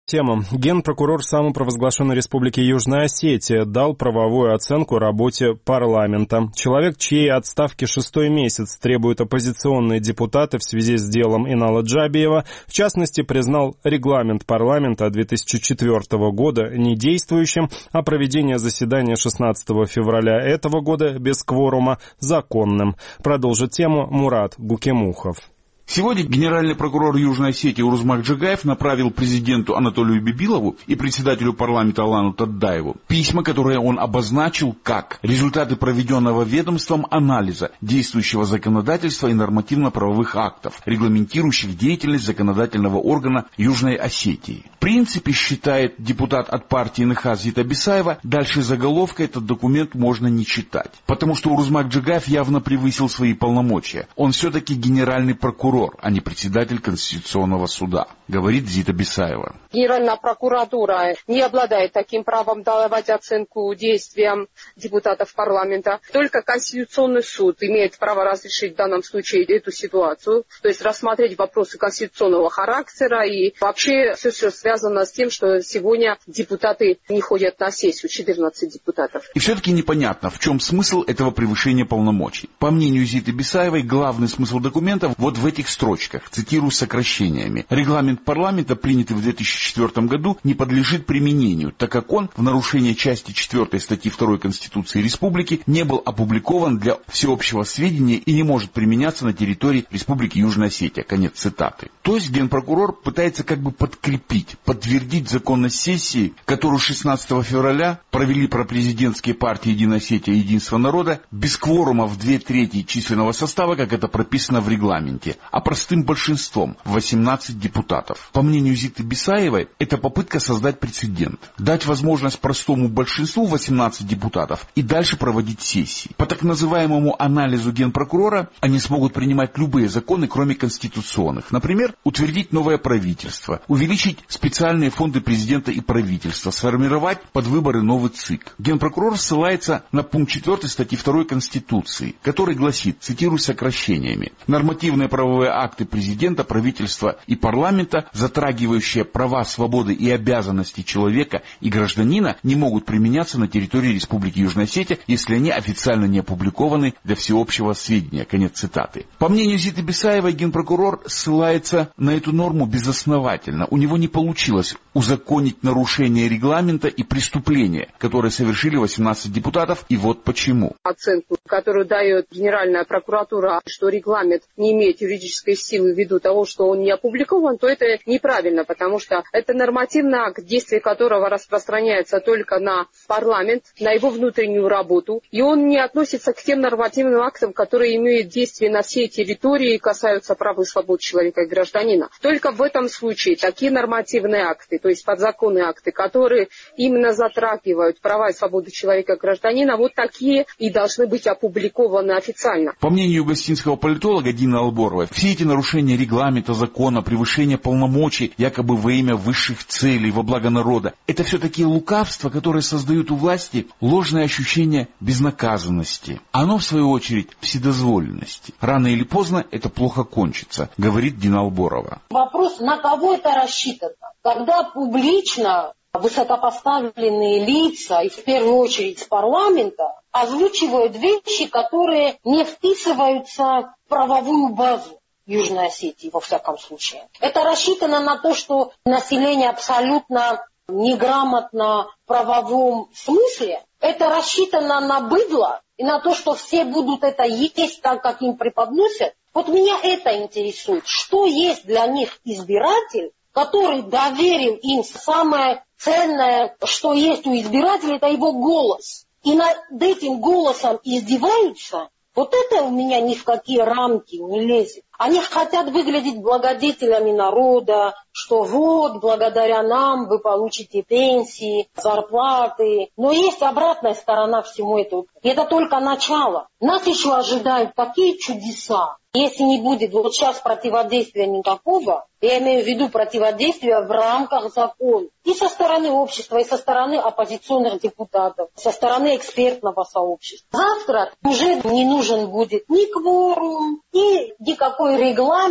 Тема. Генпрокурор самопровозглашенной Республики Южная Осетия дал правовую оценку работе парламента. Человек, чьей отставки 6-й месяц требуют оппозиционные депутаты в связи с делом Инала Джабиева, в частности, признал регламент парламента 2004 года недействующим, а проведение заседания 16 февраля этого года без кворума законным. Продолжит тему Мурат Гукемухов. Сегодня генеральный прокурор Южной Осетии Урузмак Джагаев направил президенту Анатолию Бибилову и председателю парламента Алану Таддаеву письма, которые он обозначил как результаты проведенного ведомством анализа действующего законодательства и нормативно-правовых актов, регламентирующих деятельность законодательного органа Южной Осетии. В принципе, считает депутат от партии НХ Зита Бисаева, дальше заголовка этот документ можно не читать, потому что Урузмак Джагаев явно превысил свои полномочия. Он все-таки генеральный прокурор, а не председатель Конституционного суда, говорит Зита Бисаева. Генеральная прокуратура не обладает таким правом давать оценку действиям депутатов парламента. Только Конституционный суд имеет право разрешить в данном случае эту ситуацию, то есть рассмотреть вопросы конституционного характера и вообще все, что связано с тем, что сегодня депутаты не ходят на сессию, 14 депутатов. И все-таки непонятно, в чем смысл этого превышения полномочий. По мнению Зиты Бисаевой, главный смысл документа вот в этих строчках, цитирую сокращениями. Регламент парламента, принятый в 2004 году, не подлежит применению, так как он, в нарушение части 4 статьи 2 Конституции Республики, не был опубликован для всеобщего сведения и не может применяться на территории Республики Южная Осетия. Конец цитаты. То есть генпрокурор пытается как бы подкрепить, подтвердить законность сессии, которую 16 февраля провели пропрезидентские партии Единая Осетия и Единство народа без кворума в 2/3 численного состава, как это прописано в регламенте, а простым большинством 18 депутатов. По мнению Зиты Бисаевой, это попытка создать прецедент, дать возможность простому большинству 18 депутатов и дальше проводить сессии. По так называемому анализу генпрокурора они смогут принимать любые законы, кроме конституционных. Например, утвердить новое правительство, увеличить специальные фонды президента и правительства, сформировать под выборы новый ЦИК. Генпрокурор ссылается на пункт 4 статьи 2 Конституции, который гласит, цитирую сокращениями: нормативные правовые акты президента, правительства и парламента, затрагивающие права, свободы и обязанности человека и гражданина, не могут применяться на территории Республики Южная Осетия, если они официально не опубликованы для всеобщего сведения. Конец цитаты. По мнению Зиты Бисаевой, генпрокурор ссылается на эту норму безосновательно. У него не получилось узаконить нарушение регламента и преступления, которые совершили 18 депутатов, и вот почему. Оценку, которую дает Генеральная прокуратура, что регламент не имеет юридической силы ввиду того, что он не опубликован, то это неправильно, потому что это нормативный акт, действие которого распространяется только на парламент, на его внутреннюю работу, и он не относится к тем нормативным актам, которые имеют действие на всей территории и касаются прав и свобод человека и гражданина. Только в этом случае такие нормативные акты, то есть подзаконные акты, которые именно затрагивают права и свободы человека и гражданина, вот такие и должны быть опубликованы официально. По мнению гостинского политолога Дины Алборовой, все эти нарушения регламента, закона, превышение полномочий, якобы во имя высших целей, во благо народа, это все такие лукавства, которые создают у власти ложное ощущение безнаказанности. Оно, в свою очередь, вседозволенности. Рано или поздно это плохо кончится, говорит Дина Алборова. Вопрос, на кого это рассчитано? Когда публично высокопоставленные лица, и в первую очередь с парламента, озвучивают вещи, которые не вписываются в правовую базу Южной Осетии, во всяком случае. Это рассчитано на то, что население абсолютно неграмотно в правовом смысле. Это рассчитано на быдло и на то, что все будут это есть так, как им преподносят. Вот меня это интересует. Что есть для них избиратель, который доверил им самое ценное, что есть у избирателя, это его голос. И над этим голосом издеваются. Вот это у меня ни в какие рамки не лезет. Они хотят выглядеть благодетелями народа, что вот, благодаря нам вы получите пенсии, зарплаты. Но есть обратная сторона всему этому. И это только начало. Нас еще ожидают такие чудеса. Если не будет вот сейчас противодействия никакого, я имею в виду противодействия в рамках закона, и со стороны общества, и со стороны оппозиционных депутатов, со стороны экспертного сообщества. Завтра уже не нужен будет ни кворум, ни никакой регламент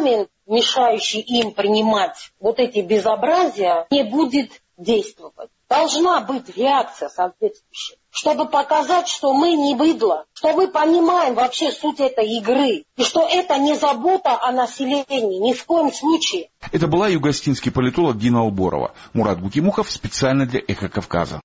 мешающий им принимать вот эти безобразия, не будет действовать. Должна быть реакция соответствующая, чтобы показать, что мы не быдло, что мы понимаем вообще суть этой игры, и что это не забота о населении, ни в коем случае. Это была югостинский политолог Дина Алборова. Мурат Гукимухов специально для «Эхо Кавказа».